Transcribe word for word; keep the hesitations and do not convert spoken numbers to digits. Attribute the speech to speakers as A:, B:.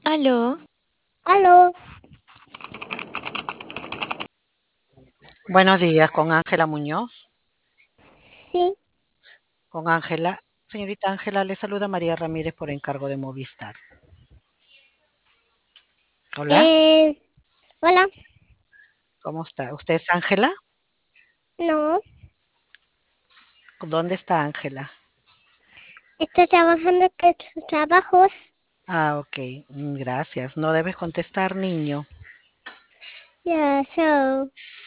A: Aló,
B: Aló,
C: Buenos días, con Ángela Muñoz.
B: sí,
C: Con Ángela. Señorita Ángela, le saluda María Ramírez por encargo de Movistar. Hola,
B: eh, hola,
C: ¿cómo está? ¿Usted es Ángela?
B: no,
C: ¿Dónde está Ángela?
B: estoy trabajando con tus trabajos.
C: Ah, ok, mm, gracias. No debes contestar, niño.
B: Ya, so,